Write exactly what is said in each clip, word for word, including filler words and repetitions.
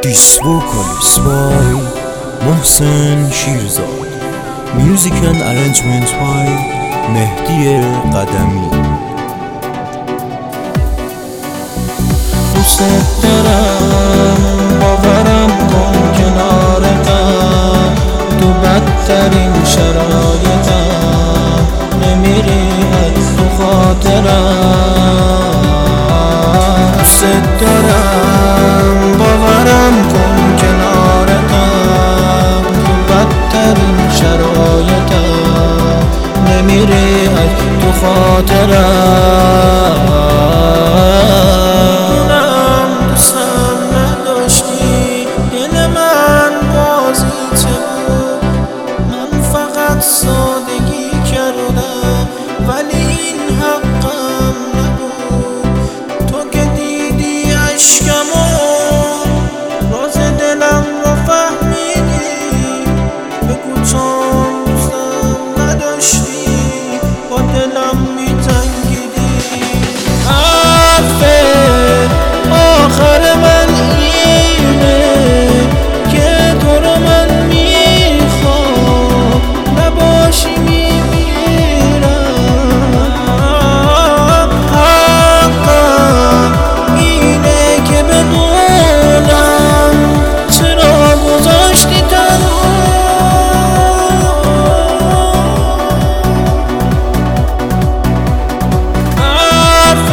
This vocal is by محسن شیرزاد. Music and arrangement by مهدی قدمی. دوست دارم باورم کن کنارتم، تو بدترین شرایطم نمیری از تو خاطرم. دوست دارم باورم کن کنارتم، تو بدترین شرایطم نمیری از تو خاطرم. سادگی کردم ولی این حقم نبود. تو که دیدی عشقمو، راز دلم رو فهمیدی، بگو چون دوستم نداشتی، با دلم می‌جنگیدی. حرف آخر من اینه که تو رو من باشی میمیرم. حقم اینه که بدونم چرا گذاشتی تنها. حرف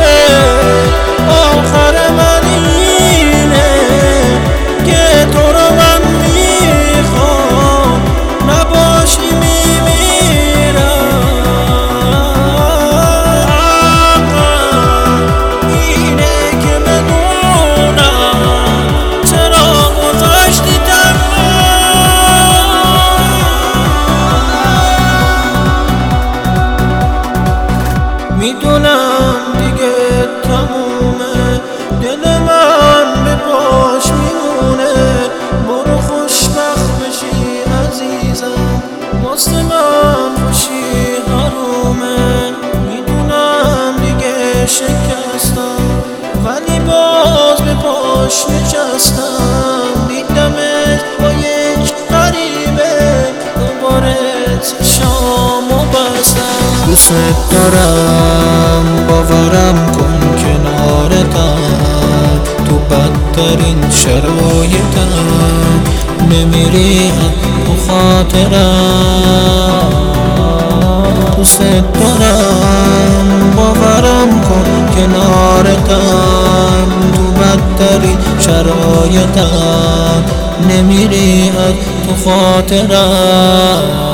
آخر من اینه که تو رو من میخوام نباشی میمیرم. میدونم دیگه تمومه، دل من به پاش میمونه. برو خوشبخت بشی عزیزم، واسه من خوشی حرومه. میدونم دیگه شکستم ولی باز به پاش نشستم. دیدمت با یک غریبه، دوباره چشامو بستم. دوست دارم باورم کن کنارتم، تو بدترین شرایطم نمیری تو خاطرم. دوست دارم باورم کن کنارتم، تو بدترین شرایطم نمیری تو خاطرم.